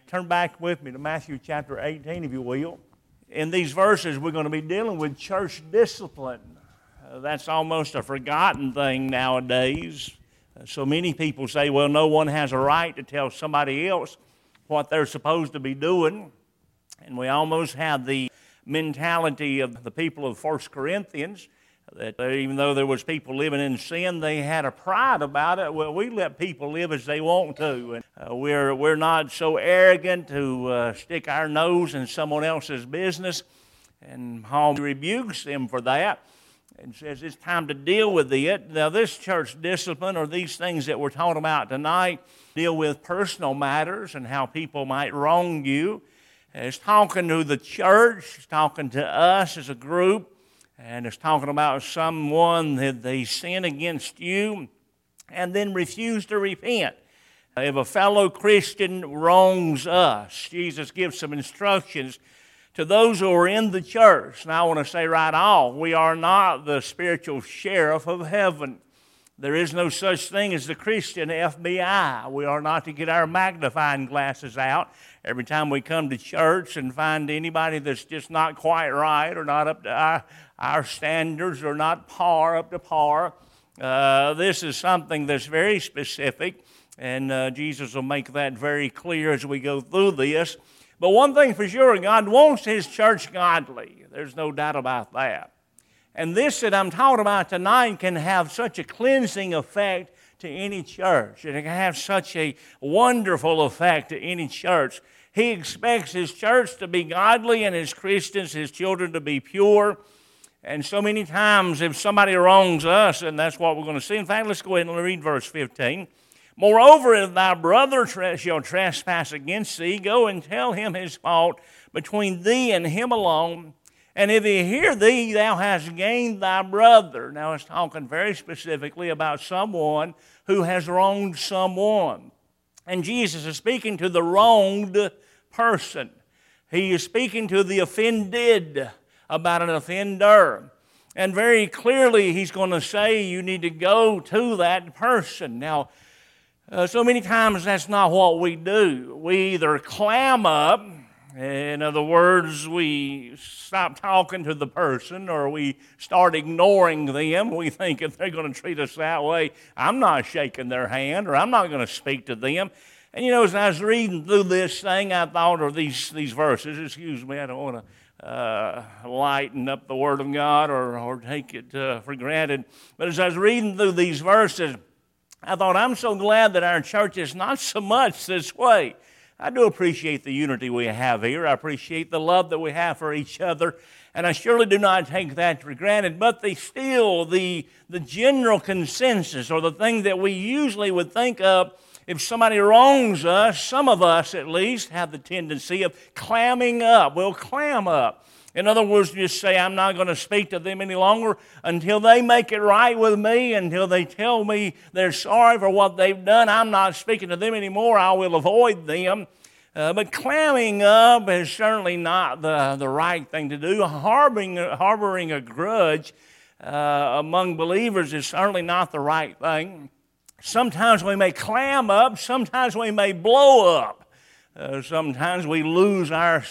turn back with me to Matthew chapter 18, if you will. In these verses, we're going to be dealing with church discipline. That's almost a forgotten thing nowadays. So many people say, well, no one has a right to tell somebody else what they're supposed to be doing. And we almost have the mentality of the people of 1 Corinthians, that even though there was people living in sin, they had a pride about it. Well, we let people live as they want to. And we're not so arrogant to stick our nose in someone else's business. And Paul rebukes them for that and says it's time to deal with it. Now, this church discipline, or these things that we're talking about tonight, deal with personal matters and how people might wrong you. It's talking to the church, it's talking to us as a group, and it's talking about someone that they sin against you and then refuse to repent. If a fellow Christian wrongs us, Jesus gives some instructions to those who are in the church. Now, I want to say right off, we are not the spiritual sheriff of heaven. There is no such thing as the Christian FBI. We are not to get our magnifying glasses out every time we come to church and find anybody that's just not quite right or not up to our standards or not up to par. This is something that's very specific, and Jesus will make that very clear as we go through this. But one thing for sure, God wants His church godly. There's no doubt about that. And this that I'm talking about tonight can have such a cleansing effect to any church. And it can have such a wonderful effect to any church. He expects His church to be godly and His Christians, His children, to be pure. And so many times if somebody wrongs us, and that's what we're going to see. In fact, let's go ahead and read verse 15. Moreover, if thy brother shall trespass against thee, go and tell him his fault between thee and him alone. And if he hear thee, thou hast gained thy brother. Now it's talking very specifically about someone who has wronged someone. And Jesus is speaking to the wronged person. He is speaking to the offended about an offender. And very clearly he's going to say you need to go to that person. Now, so many times that's not what we do. We either clam up, in other words, we stop talking to the person, or we start ignoring them. We think if they're going to treat us that way, I'm not shaking their hand, or I'm not going to speak to them. And you know, as I was reading through this thing, I thought of these verses. Excuse me, I don't want to lighten up the Word of God or take it for granted. But as I was reading through these verses, I thought, I'm so glad that our church is not so much this way. I do appreciate the unity we have here. I appreciate the love that we have for each other, and I surely do not take that for granted. But the general consensus, or the thing that we usually would think of, if somebody wrongs us, some of us at least have the tendency of clamming up. We'll clam up. In other words, just say, I'm not going to speak to them any longer until they make it right with me, until they tell me they're sorry for what they've done. I'm not speaking to them anymore. I will avoid them. But clamming up is certainly not the right thing to do. Harboring a grudge among believers is certainly not the right thing. Sometimes we may clam up. Sometimes we may blow up. Sometimes we lose our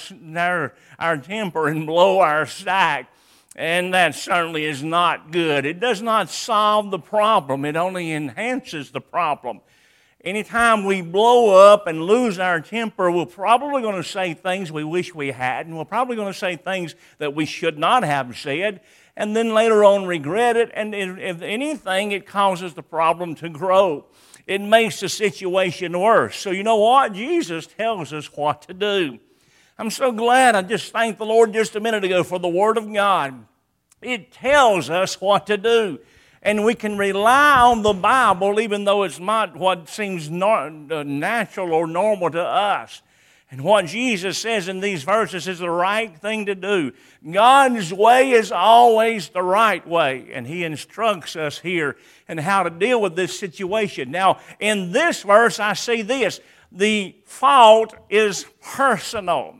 temper and blow our stack, and that certainly is not good. It does not solve the problem. It only enhances the problem. Anytime we blow up and lose our temper, we're probably going to say things we wish we hadn't. We're probably going to say things that we should not have said, and then later on regret it. And if anything, it causes the problem to grow. It makes the situation worse. So you know what? Jesus tells us what to do. I'm so glad. I just thanked the Lord just a minute ago for the Word of God. It tells us what to do. And we can rely on the Bible even though it's not what seems natural or normal to us. And what Jesus says in these verses is the right thing to do. God's way is always the right way, and He instructs us here in how to deal with this situation. Now, in this verse, I see this. The fault is personal.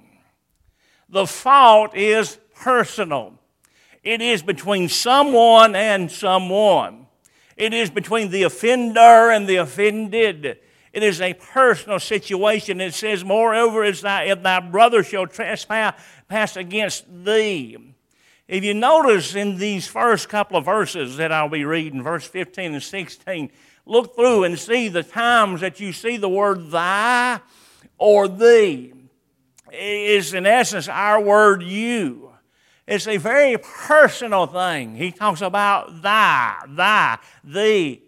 The fault is personal. It is between someone and someone. It is between the offender and the offended. It is a personal situation. It says, moreover, if thy brother shall trespass against thee. If you notice in these first couple of verses that I'll be reading, verse 15 and 16, look through and see the times that you see the word thy or thee. It is in essence our word you. It's a very personal thing. He talks about thy, thee,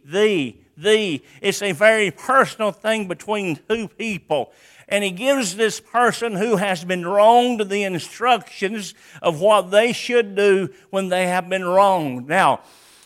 thee. It's a very personal thing between two people. And he gives this person who has been wronged the instructions of what they should do when they have been wronged. Now,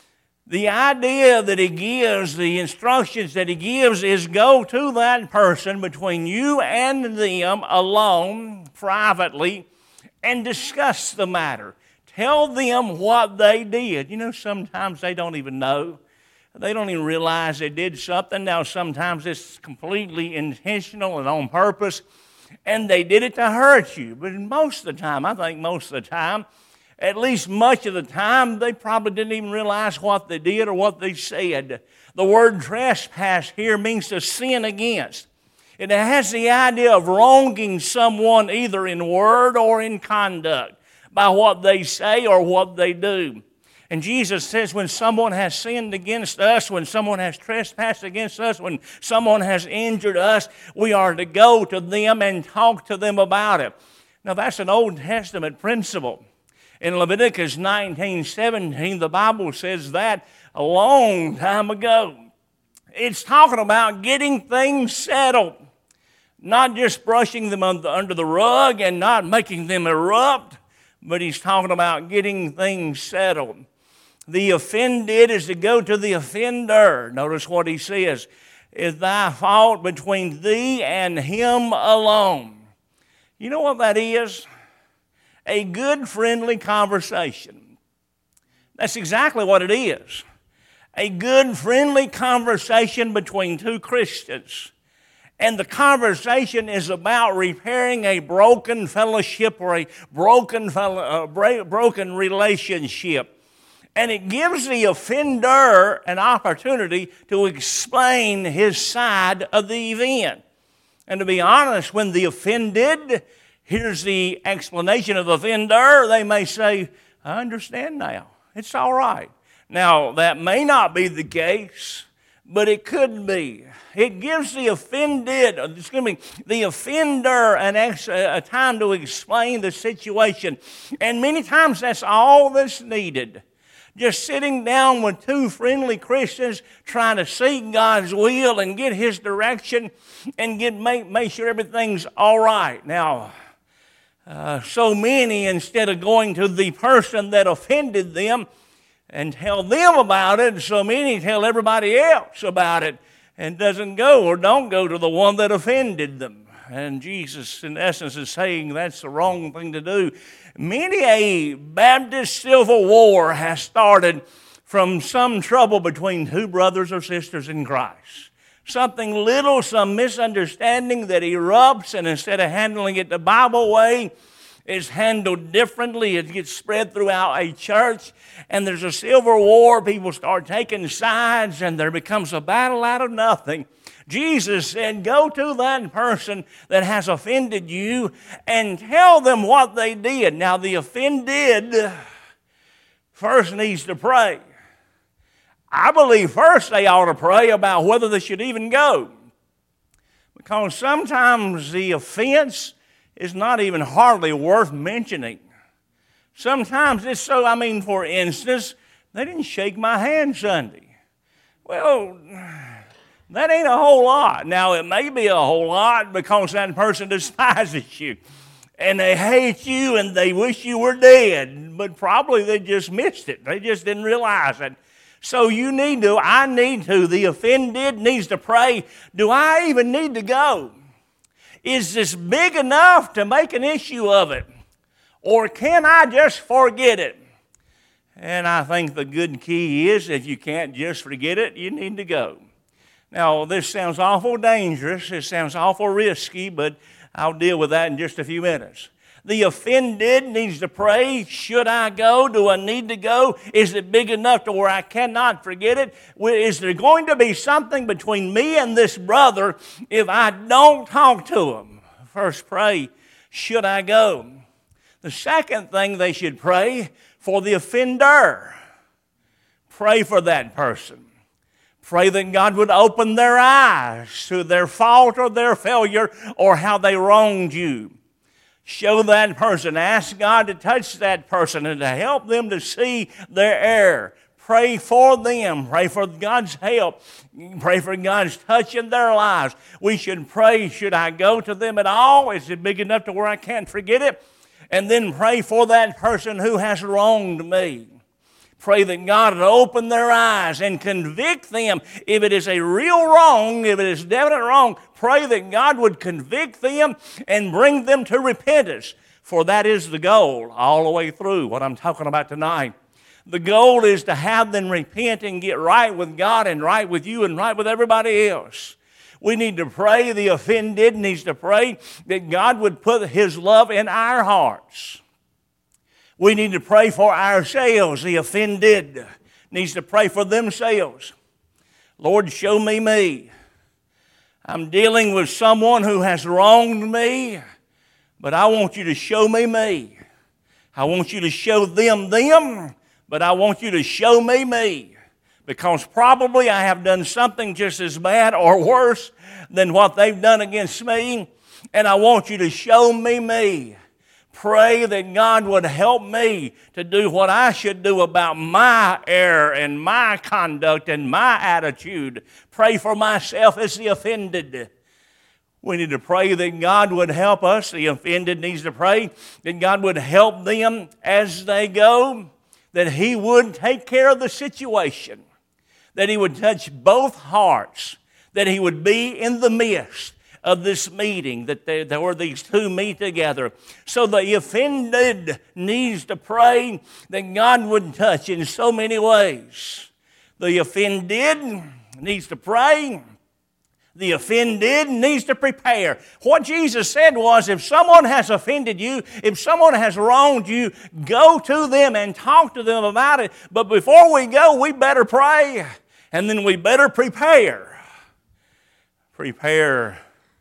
the idea that he gives, the instructions that he gives is go to that person between you and them alone, privately, and discuss the matter. Tell them what they did. You know, sometimes they don't even know. They don't even realize they did something. Now, sometimes it's completely intentional and on purpose, and they did it to hurt you. But most of the time, I think most of the time, at least much of the time, they probably didn't even realize what they did or what they said. The word trespass here means to sin against. It has the idea of wronging someone either in word or in conduct by what they say or what they do. And Jesus says when someone has sinned against us, when someone has trespassed against us, when someone has injured us, we are to go to them and talk to them about it. Now that's an Old Testament principle. In Leviticus 19:17, the Bible says that a long time ago. It's talking about getting things settled. Not just brushing them under the rug and not making them erupt, but he's talking about getting things settled. The offended is to go to the offender. Notice what he says. Is thy fault between thee and him alone. You know what that is? A good, friendly conversation. That's exactly what it is. A good, friendly conversation between two Christians. And the conversation is about repairing a broken fellowship or a broken relationship. And it gives the offender an opportunity to explain his side of the event. And to be honest, when the offended hears the explanation of the offender, they may say, I understand now. It's all right. Now, that may not be the case, but it could be. It gives the offended, the offender a time to explain the situation. And many times that's all that's needed. Just sitting down with two friendly Christians trying to seek God's will and get His direction and make sure everything's all right. Now, so many, instead of going to the person that offended them and tell them about it, so many tell everybody else about it and don't go to the one that offended them. And Jesus, in essence, is saying that's the wrong thing to do. Many a Baptist civil war has started from some trouble between two brothers or sisters in Christ. Something little, some misunderstanding that erupts, and instead of handling it the Bible way, it's handled differently. It gets spread throughout a church, and there's a civil war. People start taking sides, and there becomes a battle out of nothing. Jesus said, go to that person that has offended you and tell them what they did. Now, the offended first needs to pray. I believe first they ought to pray about whether they should even go. Because sometimes the offense is not even hardly worth mentioning. Sometimes it's so, for instance, they didn't shake my hand Sunday. Well, that ain't a whole lot. Now, it may be a whole lot because that person despises you. And they hate you and they wish you were dead. But probably they just missed it. They just didn't realize it. So I need to, the offended needs to pray, do I even need to go? Is this big enough to make an issue of it? Or can I just forget it? And I think the good key is if you can't just forget it, you need to go. Now, this sounds awful dangerous. It sounds awful risky, but I'll deal with that in just a few minutes. The offended needs to pray, should I go? Do I need to go? Is it big enough to where I cannot forget it? Is there going to be something between me and this brother if I don't talk to him? First pray, should I go? The second thing they should pray for the offender. Pray for that person. Pray that God would open their eyes to their fault or their failure or how they wronged you. Show that person. Ask God to touch that person and to help them to see their error. Pray for them. Pray for God's help. Pray for God's touch in their lives. We should pray, should I go to them at all? Is it big enough to where I can't forget it? And then pray for that person who has wronged me. Pray that God would open their eyes and convict them. If it is a real wrong, if it is definite wrong, pray that God would convict them and bring them to repentance. For that is the goal all the way through what I'm talking about tonight. The goal is to have them repent and get right with God and right with you and right with everybody else. We need to pray. The offended needs to pray that God would put His love in our hearts. We need to pray for ourselves. The offended needs to pray for themselves. Lord, show me me. I'm dealing with someone who has wronged me, but I want you to show me me. I want you to show them, but I want you to show me me. Because probably I have done something just as bad or worse than what they've done against me, and I want you to show me me. Pray that God would help me to do what I should do about my error and my conduct and my attitude. Pray for myself as the offended. We need to pray that God would help us. The offended needs to pray that God would help them as they go, that He would take care of the situation, that He would touch both hearts, that He would be in the midst of this meeting, that there were these two meet together. So the offended needs to pray that God would touch in so many ways. The offended needs to pray. The offended needs to prepare. What Jesus said was, if someone has offended you, if someone has wronged you, go to them and talk to them about it. But before we go, we better pray, and then we better prepare. Prepare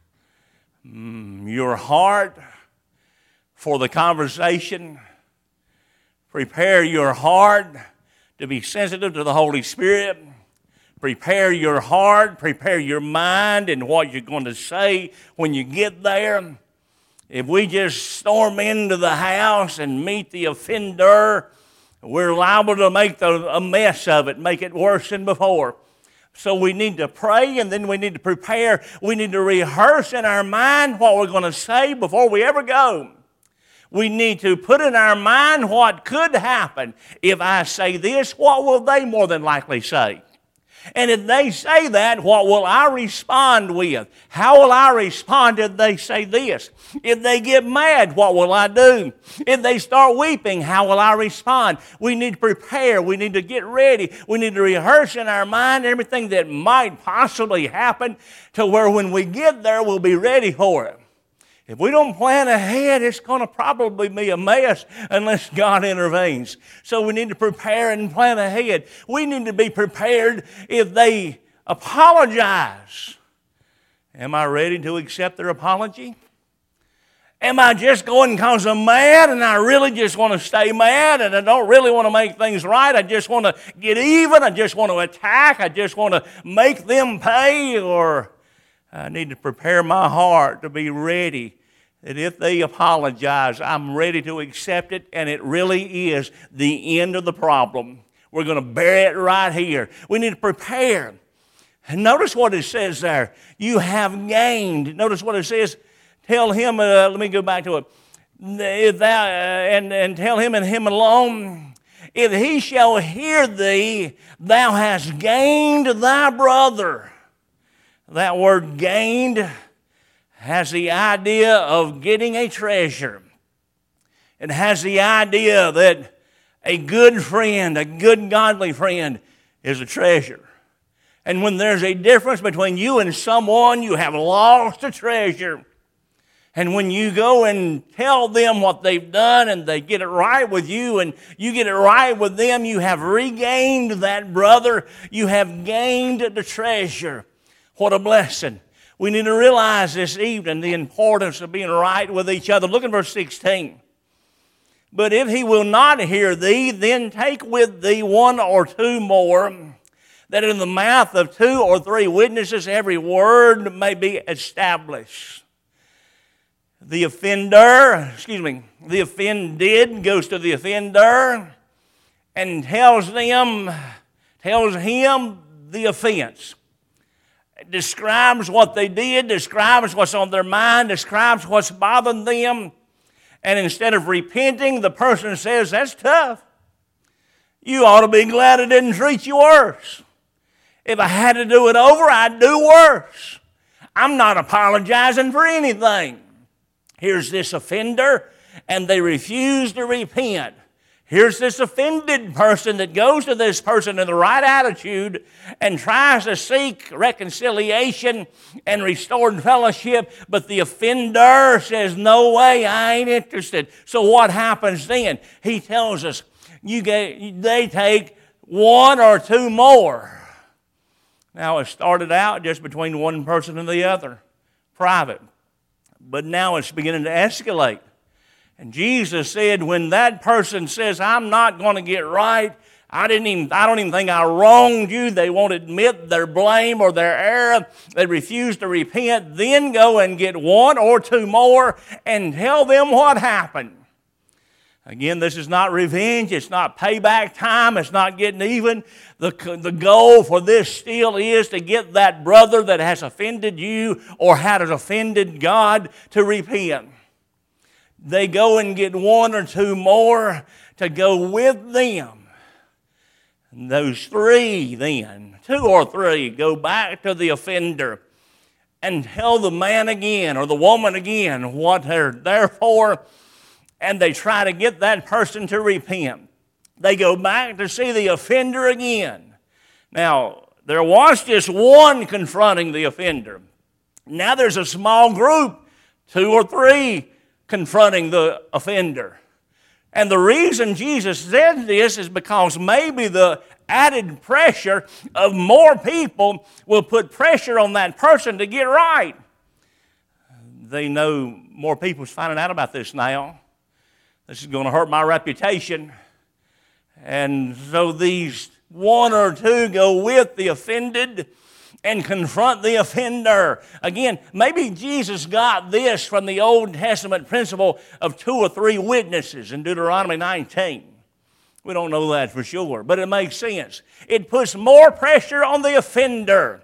your heart for the conversation. Prepare your heart to be sensitive to the Holy Spirit. Prepare your heart, prepare your mind and what you're going to say when you get there. If we just storm into the house and meet the offender, we're liable to make a mess of it, make it worse than before. So we need to pray, and then we need to prepare. We need to rehearse in our mind what we're going to say before we ever go. We need to put in our mind what could happen. If I say this, what will they more than likely say? And if they say that, what will I respond with? How will I respond if they say this? If they get mad, what will I do? If they start weeping, how will I respond? We need to prepare. We need to get ready. We need to rehearse in our mind everything that might possibly happen to where when we get there, we'll be ready for it. If we don't plan ahead, it's going to probably be a mess unless God intervenes. So we need to prepare and plan ahead. We need to be prepared if they apologize. Am I ready to accept their apology? Am I just going because I'm mad and I really just want to stay mad and I don't really want to make things right? I just want to get even. I just want to attack. I just want to make them pay. Or I need to prepare my heart to be ready that if they apologize, I'm ready to accept it, and it really is the end of the problem. We're going to bury it right here. We need to prepare. And notice what it says there. You have gained. Notice what it says. Tell him, let me go back to it. And tell him and him alone, if he shall hear thee, thou hast gained thy brother. That word gained has the idea of getting a treasure. It has the idea that a good friend, a good godly friend, is a treasure. And when there's a difference between you and someone, you have lost a treasure. And when you go and tell them what they've done and they get it right with you and you get it right with them, you have regained that brother. You have gained the treasure. What a blessing. We need to realize this evening the importance of being right with each other. Look at verse 16. But if he will not hear thee, then take with thee one or two more, that in the mouth of 2 or 3 witnesses every word may be established. The offended goes to the offender and tells him the offense. Describes what they did, describes what's on their mind, describes what's bothering them. And instead of repenting, the person says, that's tough. You ought to be glad I didn't treat you worse. If I had to do it over, I'd do worse. I'm not apologizing for anything. Here's this offender, and they refuse to repent. Here's this offended person that goes to this person in the right attitude and tries to seek reconciliation and restored fellowship, but the offender says, no way, I ain't interested. So what happens then? He tells us, they take 1 or 2 more. Now it started out just between one person and the other, private. But now it's beginning to escalate. And Jesus said, when that person says, I'm not going to get right, I don't even think I wronged you, they won't admit their blame or their error, they refuse to repent, then go and get 1 or 2 more and tell them what happened. Again, this is not revenge, it's not payback time, it's not getting even. The goal for this still is to get that brother that has offended you or has offended God to repent. They go and get 1 or 2 more to go with them. And those 3 then, 2 or 3, go back to the offender and tell the man again or the woman again what they're there for, and they try to get that person to repent. They go back to see the offender again. Now, there was just one confronting the offender. Now there's a small group, 2 or 3, confronting the offender. And the reason Jesus said this is because maybe the added pressure of more people will put pressure on that person to get right. They know more people's finding out about this now. This is going to hurt my reputation. And so these 1 or 2 go with the offended and confront the offender. Again, maybe Jesus got this from the Old Testament principle of 2 or 3 witnesses in Deuteronomy 19. We don't know that for sure, but it makes sense. It puts more pressure on the offender.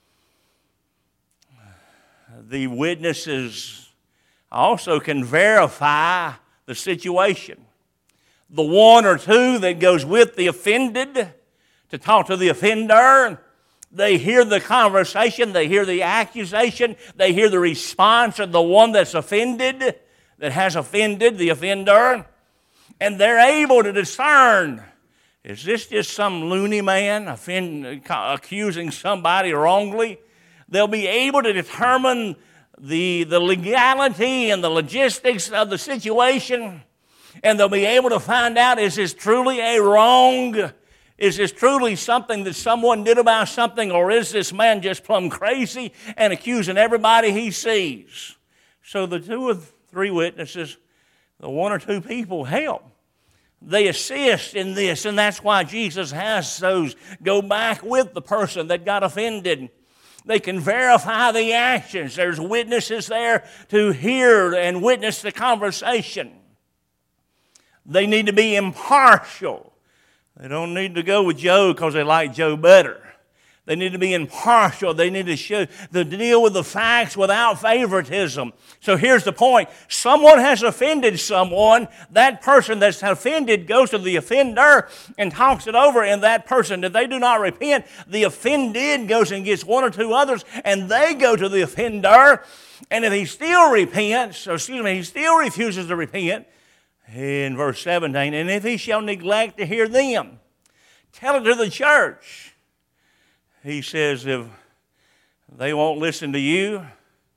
The witnesses also can verify the situation. The 1 or 2 that goes with the offended to talk to the offender, they hear the conversation, they hear the accusation, they hear the response of the one that's offended, that has offended the offender, and they're able to discern, is this just some loony man accusing somebody wrongly? They'll be able to determine the legality and the logistics of the situation, and they'll be able to find out, is this truly a wrong? Is this truly something that someone did about something, or is this man just plumb crazy and accusing everybody he sees? So the 2 or 3 witnesses, the 1 or 2 people help. They assist in this, and that's why Jesus has those go back with the person that got offended. They can verify the actions. There's witnesses there to hear and witness the conversation. They need to be impartial. They don't need to go with Joe because they like Joe better. They need to be impartial. They need to deal with the facts without favoritism. So here's the point. Someone has offended someone. That person that's offended goes to the offender and talks it over, and that person, if they do not repent, the offended goes and gets 1 or 2 others, and they go to the offender. And if he still he still refuses to repent, in verse 17, and if he shall neglect to hear them, tell it to the church. He says, if they won't listen to you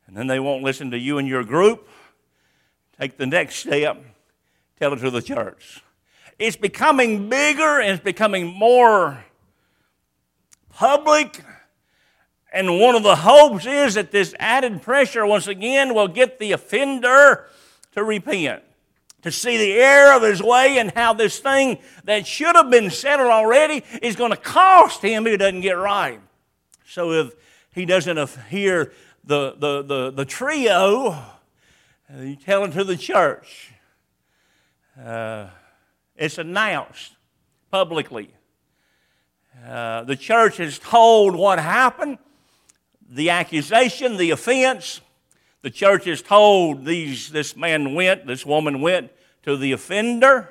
And then they won't listen to you and your group. Take the next step, tell it to the church. It's becoming bigger and it's becoming more public. And one of the hopes is that this added pressure, once again, will get the offender to repent, to see the error of his way and how this thing that should have been settled already is going to cost him if he doesn't get right. So if he doesn't hear the trio, you tell it to the church. It's announced publicly. The church is told what happened, the accusation, the offense. The church is told this woman went to the offender,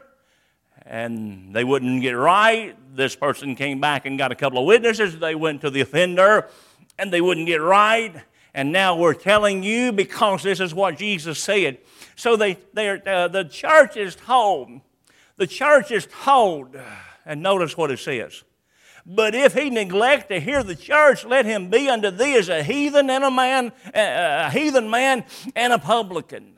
and they wouldn't get right. This person came back and got a couple of witnesses. They went to the offender, and they wouldn't get right. And now we're telling you because this is what Jesus said. So the church is told. The church is told, and notice what it says. But if he neglect to hear the church, let him be unto thee as a heathen and a heathen man and a publican.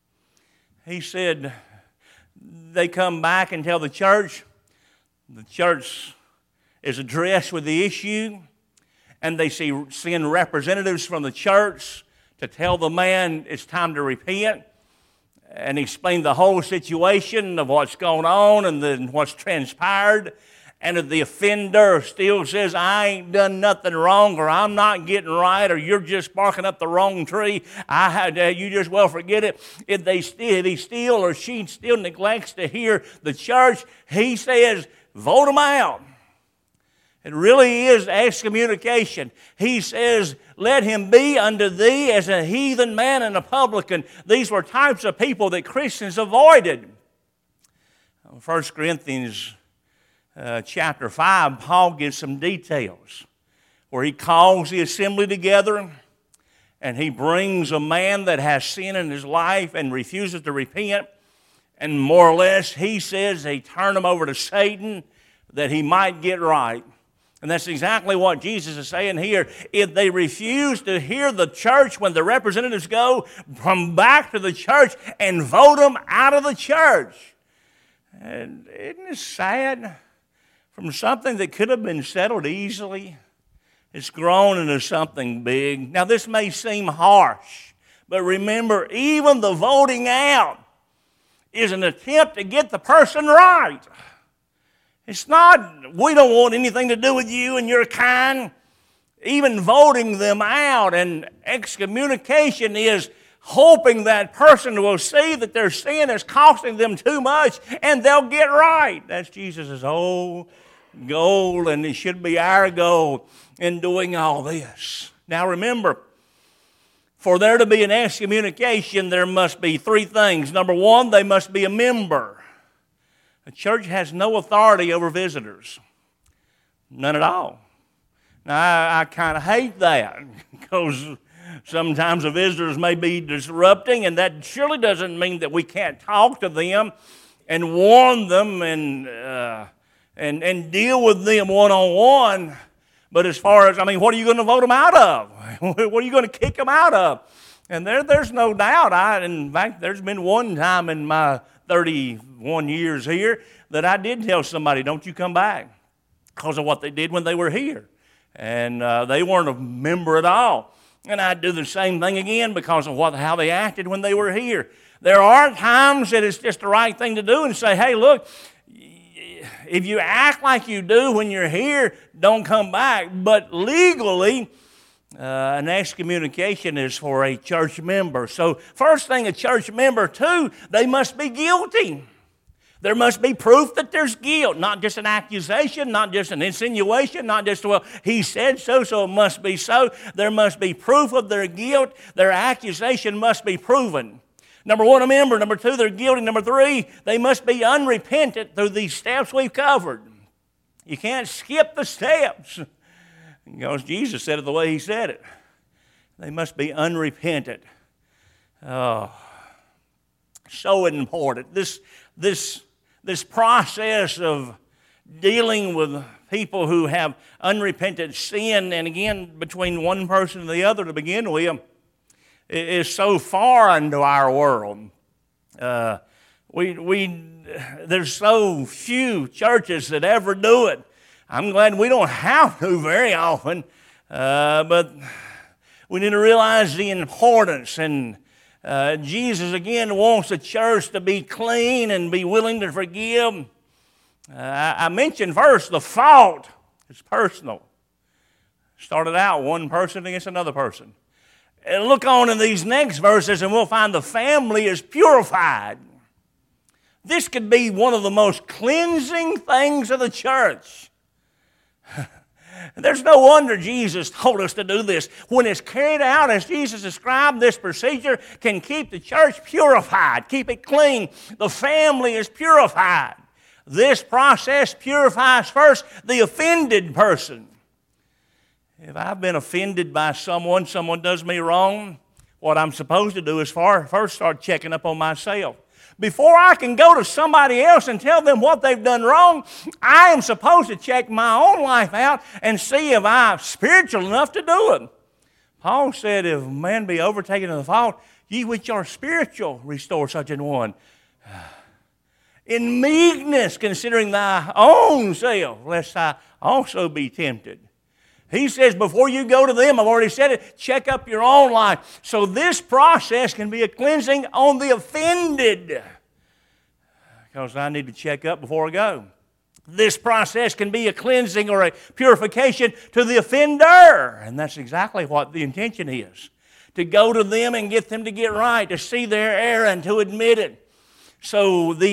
He said, they come back and tell the church. The church is addressed with the issue, and they send representatives from the church to tell the man it's time to repent and explain the whole situation of what's going on and then what's transpired. And if the offender still says, I ain't done nothing wrong, or I'm not getting right, or you're just barking up the wrong tree, you just well forget it. If he still or she still neglects to hear the church, he says, vote them out. It really is excommunication. He says, let him be unto thee as a heathen man and a publican. These were types of people that Christians avoided. 1 Corinthians chapter 5, Paul gives some details where he calls the assembly together and he brings a man that has sin in his life and refuses to repent, and more or less he says they turn him over to Satan that he might get right. And that's exactly what Jesus is saying here. If they refuse to hear the church when the representatives go, come back to the church and vote them out of the church. And isn't it sad? From something that could have been settled easily, it's grown into something big. Now, this may seem harsh, but remember, even the voting out is an attempt to get the person right. It's not, we don't want anything to do with you and your kind. Even voting them out and excommunication is hoping that person will see that their sin is costing them too much and they'll get right. That's Jesus' whole goal, and it should be our goal in doing all this. Now remember, for there to be an excommunication, there must be three things. Number one, they must be a member. A church has no authority over visitors. None at all. Now, I kind of hate that because sometimes the visitors may be disrupting, and that surely doesn't mean that we can't talk to them and warn them and deal with them one-on-one. But as far as, what are you going to vote them out of? What are you going to kick them out of? And there's no doubt. In fact, there's been one time in my 31 years here that I did tell somebody, don't you come back, because of what they did when they were here. And they weren't a member at all. And I'd do the same thing again because of how they acted when they were here. There are times that it's just the right thing to do and say, hey, look, if you act like you do when you're here, don't come back. But legally, an excommunication is for a church member. So first thing, a church member, too, they must be guilty. There must be proof that there's guilt, not just an accusation, not just an insinuation, not just, well, he said so, so it must be so. There must be proof of their guilt. Their accusation must be proven. Number one, a member. Number two, they're guilty. Number three, they must be unrepentant through these steps we've covered. You can't skip the steps because Jesus said it the way he said it. They must be unrepentant. Oh, so important. This process of dealing with people who have unrepentant sin, and again, between one person and the other to begin with, is so foreign to our world. There's so few churches that ever do it. I'm glad we don't have to very often, but we need to realize the importance. And Jesus, again, wants the church to be clean and be willing to forgive. I mentioned first the fault is personal. Started out one person against another person. And look on in these next verses and we'll find the family is purified. This could be one of the most cleansing things of the church. There's no wonder Jesus told us to do this. When it's carried out as Jesus described, this procedure can keep the church purified, keep it clean. The family is purified. This process purifies first the offended person. If I've been offended by someone does me wrong, what I'm supposed to do is first start checking up on myself. Before I can go to somebody else and tell them what they've done wrong, I am supposed to check my own life out and see if I'm spiritual enough to do it. Paul said, if a man be overtaken in the fault, ye which are spiritual, restore such an one. In meekness, considering thy own self, lest I also be tempted. He says, before you go to them, I've already said it, check up your own life. So this process can be a cleansing on the offended. Because I need to check up before I go. This process can be a cleansing or a purification to the offender. And that's exactly what the intention is. To go to them and get them to get right, to see their error and to admit it. So the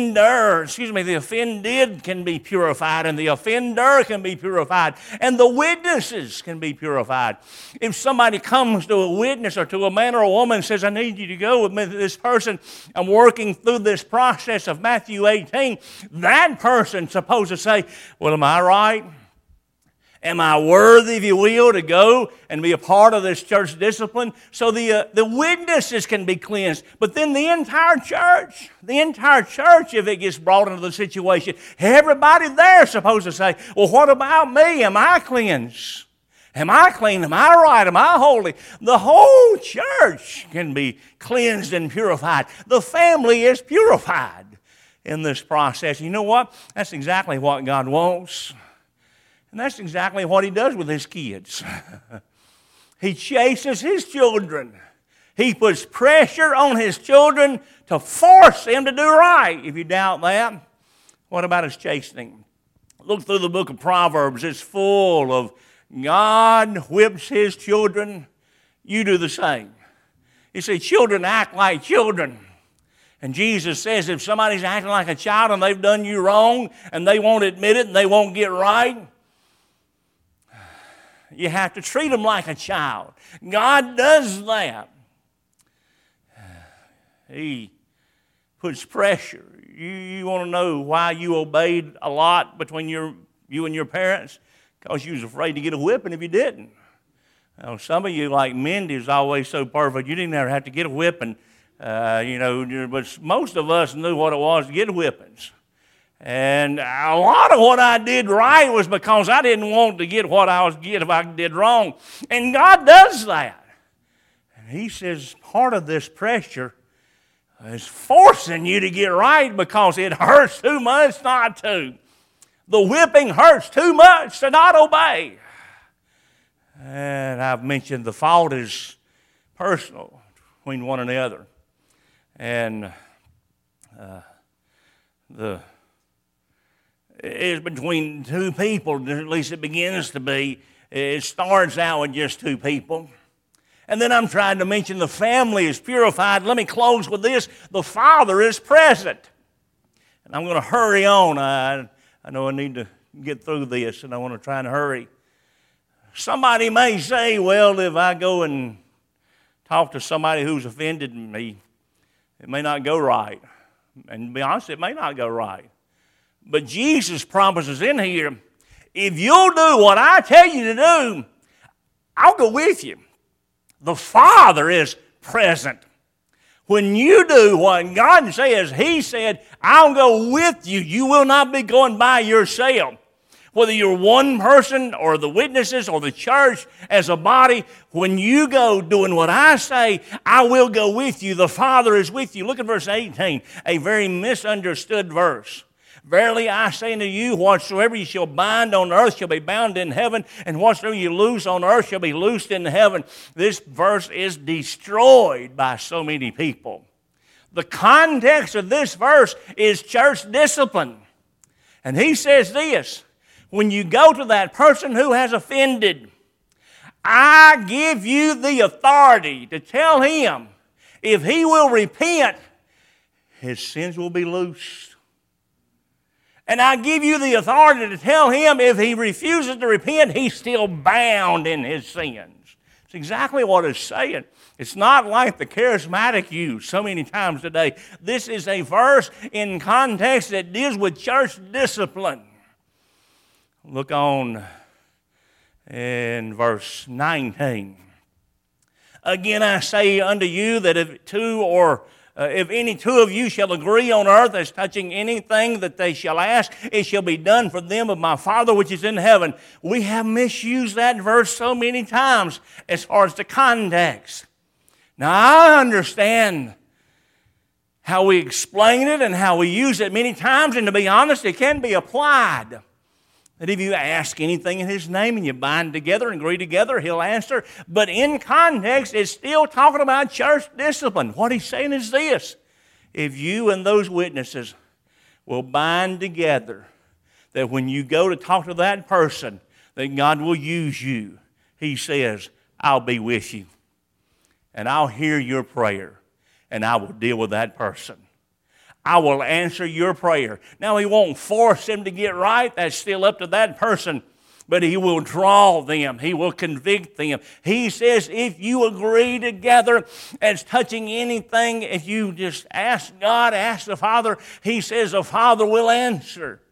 offended can be purified, and the offender can be purified, and the witnesses can be purified. If somebody comes to a witness or to a man or a woman and says, I need you to go with me to this person, I'm working through this process of Matthew 18, that person's supposed to say, well, am I right? Am I worthy, if you will, to go and be a part of this church discipline? So the witnesses can be cleansed. But then the entire church, if it gets brought into the situation, everybody there is supposed to say, well, what about me? Am I cleansed? Am I clean? Am I right? Am I holy? The whole church can be cleansed and purified. The family is purified in this process. You know what? That's exactly what God wants. And that's exactly what He does with His kids. He chases His children. He puts pressure on His children to force them to do right. If you doubt that, what about His chastening? Look through the book of Proverbs. It's full of God whips His children. You do the same. You see, children act like children. And Jesus says if somebody's acting like a child and they've done you wrong and they won't admit it and they won't get right, you have to treat them like a child. God does that. He puts pressure. You want to know why you obeyed a lot between you and your parents? Because you was afraid to get a whipping if you didn't. Now, some of you, like Mindy, is always so perfect, you didn't ever have to get a whipping. But most of us knew what it was to get whippings. And a lot of what I did right was because I didn't want to get what I was getting if I did wrong. And God does that. And He says part of this pressure is forcing you to get right because it hurts too much not to. The whipping hurts too much to not obey. And I've mentioned the fault is personal between one another. And it's between two people, at least it begins to be. It starts out with just two people. And then I'm trying to mention the family is purified. Let me close with this. The Father is present. And I'm going to hurry on. I know I need to get through this, and I want to try and hurry. Somebody may say, well, if I go and talk to somebody who's offended me, it may not go right. And to be honest, it may not go right. But Jesus promises in here, if you'll do what I tell you to do, I'll go with you. The Father is present. When you do what God says, He said, I'll go with you. You will not be going by yourself. Whether you're one person or the witnesses or the church as a body, when you go doing what I say, I will go with you. The Father is with you. Look at verse 18, a very misunderstood verse. Verily I say unto you, whatsoever you shall bind on earth shall be bound in heaven, and whatsoever you loose on earth shall be loosed in heaven. This verse is destroyed by so many people. The context of this verse is church discipline. And he says this, when you go to that person who has offended, I give you the authority to tell him if he will repent, his sins will be loosed. And I give you the authority to tell him if he refuses to repent, he's still bound in his sins. It's exactly what it's saying. It's not like the charismatic use so many times today. This is a verse in context that deals with church discipline. Look on in verse 19. Again I say unto you that if any two of you shall agree on earth as touching anything that they shall ask, it shall be done for them of my Father which is in heaven. We have misused that verse so many times as far as the context. Now I understand how we explain it and how we use it many times, and to be honest, it can be applied. That if you ask anything in his name and you bind together and agree together, he'll answer. But in context, it's still talking about church discipline. What he's saying is this. If you and those witnesses will bind together, that when you go to talk to that person, that God will use you. He says, I'll be with you. And I'll hear your prayer. And I will deal with that person. I will answer your prayer. Now, he won't force them to get right. That's still up to that person. But he will draw them. He will convict them. He says if you agree together as touching anything, if you just ask God, ask the Father, he says the Father will answer.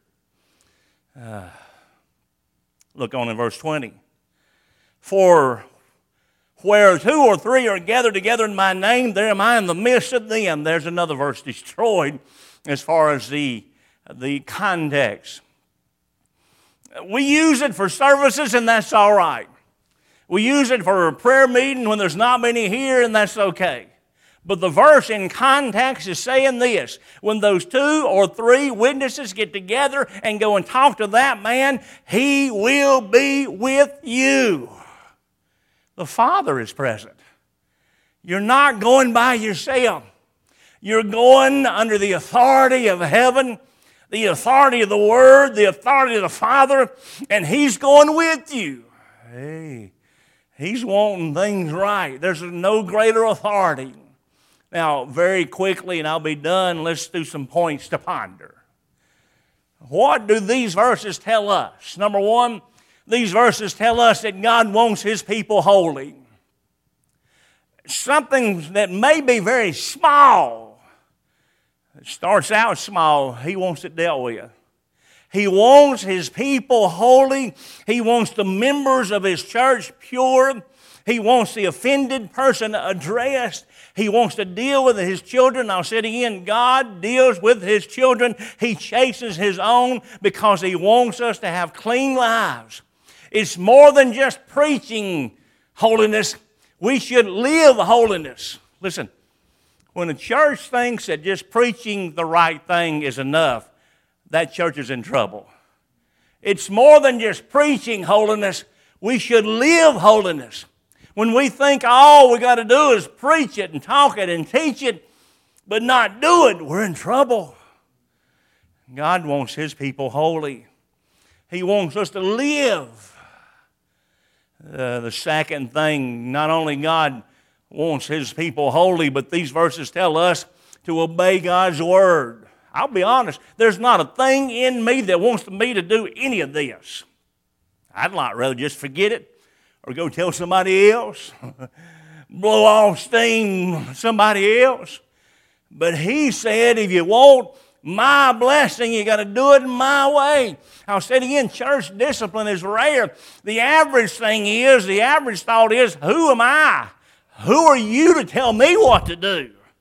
Look on in verse 20. For where two or three are gathered together in my name, there am I in the midst of them. There's another verse destroyed as far as the context. We use it for services, and that's all right. We use it for a prayer meeting when there's not many here, and that's okay. But the verse in context is saying this. When those two or three witnesses get together and go and talk to that man, he will be with you. The Father is present. You're not going by yourself. You're going under the authority of heaven, the authority of the Word, the authority of the Father, and He's going with you. Hey, He's wanting things right. There's no greater authority. Now, very quickly, and I'll be done, let's do some points to ponder. What do these verses tell us? Number one, these verses tell us that God wants His people holy. Something that may be very small. It starts out small. He wants it dealt with. He wants His people holy. He wants the members of His church pure. He wants the offended person addressed. He wants to deal with His children. I'll say it again, God deals with His children. He chastens His own because He wants us to have clean lives. It's more than just preaching holiness. We should live holiness. Listen, when a church thinks that just preaching the right thing is enough, that church is in trouble. It's more than just preaching holiness. We should live holiness. When we think all we got to do is preach it and talk it and teach it, but not do it, we're in trouble. God wants His people holy. He wants us to live. The second thing, not only God wants His people holy, but these verses tell us to obey God's Word. I'll be honest, there's not a thing in me that wants me to do any of this. I'd like rather just forget it or go tell somebody else, blow off steam somebody else. But He said, if you want my blessing, you got to do it my way. I'll say it again, church discipline is rare. The average thought is, who am I? Who are you to tell me what to do?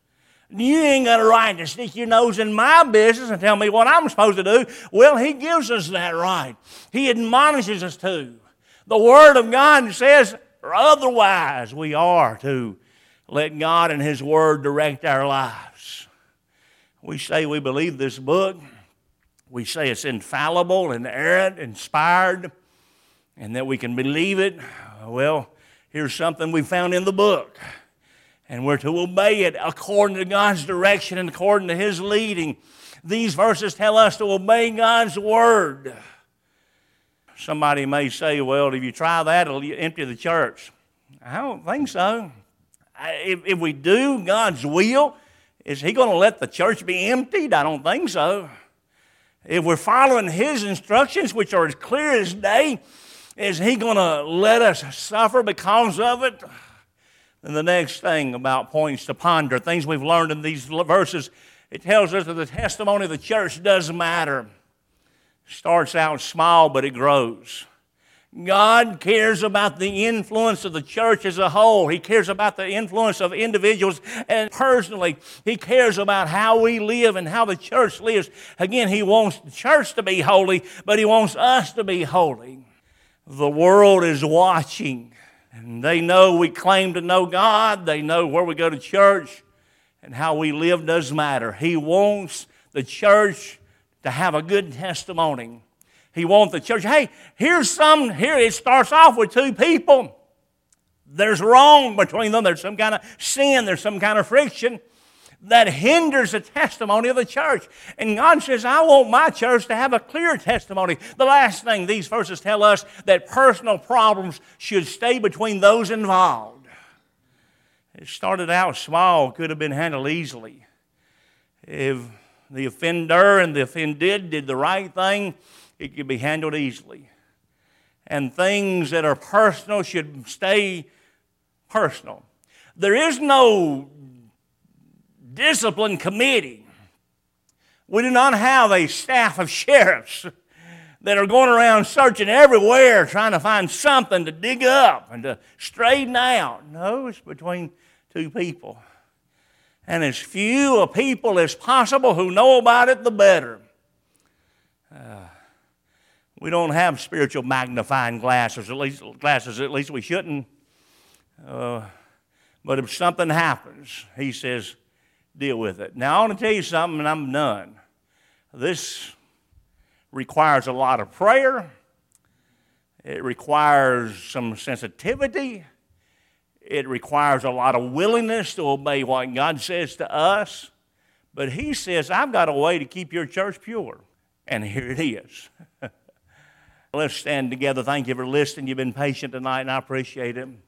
You ain't got a right to stick your nose in my business and tell me what I'm supposed to do. Well, He gives us that right. He admonishes us to. The Word of God says otherwise we are to let God and His Word direct our lives. We say we believe this book. We say it's infallible, inerrant, inspired, and that we can believe it. Well, here's something we found in the book. And we're to obey it according to God's direction and according to His leading. These verses tell us to obey God's Word. Somebody may say, well, if you try that, it'll empty the church. I don't think so. If we do God's will, is He going to let the church be emptied? I don't think so. If we're following His instructions, which are as clear as day, is He going to let us suffer because of it? And the next thing about points to ponder, things we've learned in these verses, it tells us that the testimony of the church does matter. It starts out small, but it grows. God cares about the influence of the church as a whole. He cares about the influence of individuals, and personally, He cares about how we live and how the church lives. Again, He wants the church to be holy, but He wants us to be holy. The world is watching. And they know we claim to know God. They know where we go to church. And how we live does matter. He wants the church to have a good testimony. He wants the church, hey, here it starts off with two people. There's wrong between them. There's some kind of sin. There's some kind of friction that hinders the testimony of the church. And God says, I want my church to have a clear testimony. The last thing these verses tell us, that personal problems should stay between those involved. It started out small, could have been handled easily. If the offender and the offended did the right thing, it could be handled easily. And things that are personal should stay personal. There is no discipline committee. We do not have a staff of sheriffs that are going around searching everywhere trying to find something to dig up and to straighten out. No, it's between two people. And as few a people as possible who know about it, the better. We don't have spiritual magnifying glasses, at least we shouldn't. But if something happens, He says, deal with it. Now, I want to tell you something, and I'm done. This requires a lot of prayer. It requires some sensitivity. It requires a lot of willingness to obey what God says to us. But He says, I've got a way to keep your church pure. And here it is. Let's stand together. Thank you for listening. You've been patient tonight, and I appreciate it.